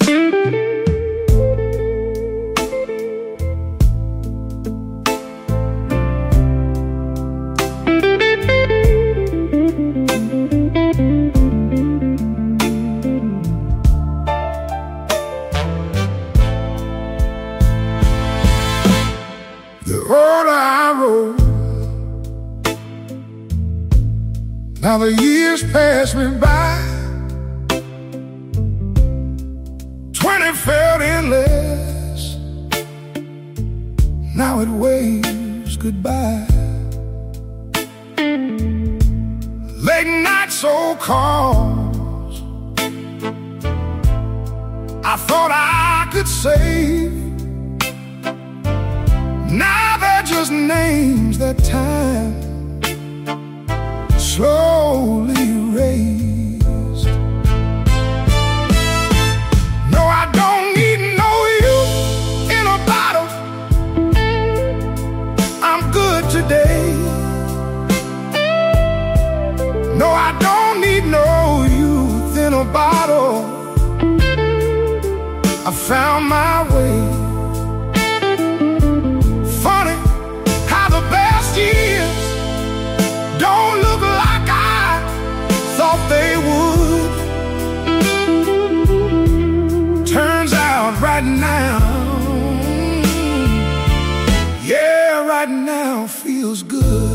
The older I roll, now the years pass me by. 20 felt endless, now it waves goodbye. Late night so calls I thought I could save. Now they're just names that time slowly erased. No, I don't need no you in a bottle. I'm good today. No, I don't need no youth in a bottle. I found my way. Funny how the best years don't look like I thought they would. Turns out right now, yeah, right now feels good.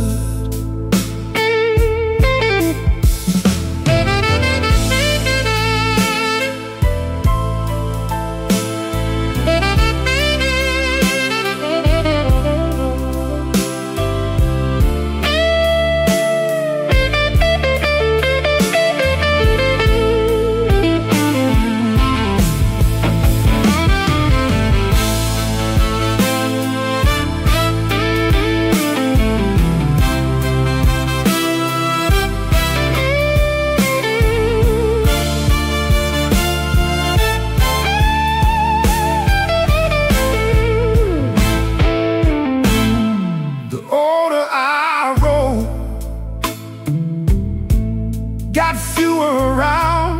Got fewer around,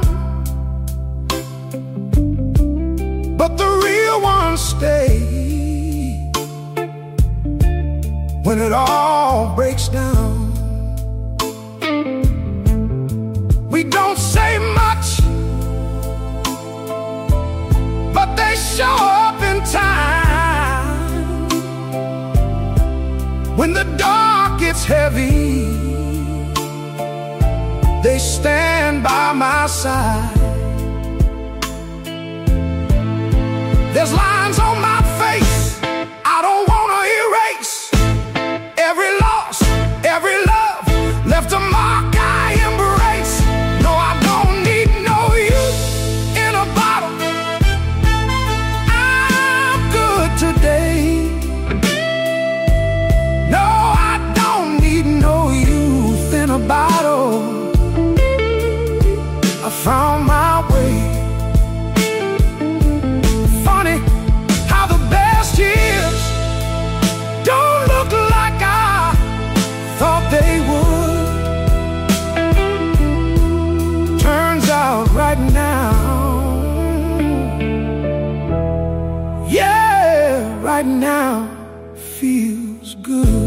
but the real ones stay. When it all breaks down, we don't say much, but they show up in time. When the dark gets heavy, they stand by my side. There's lines on my face I don't wanna erase. Every loss, every love left a mark I embrace. No, I don't need no youth in a bottle. I'm good today. No, I don't need no youth in a bottle. I found my way. Funny how the best years don't look like I thought they would. Turns out right now, yeah, right now feels good.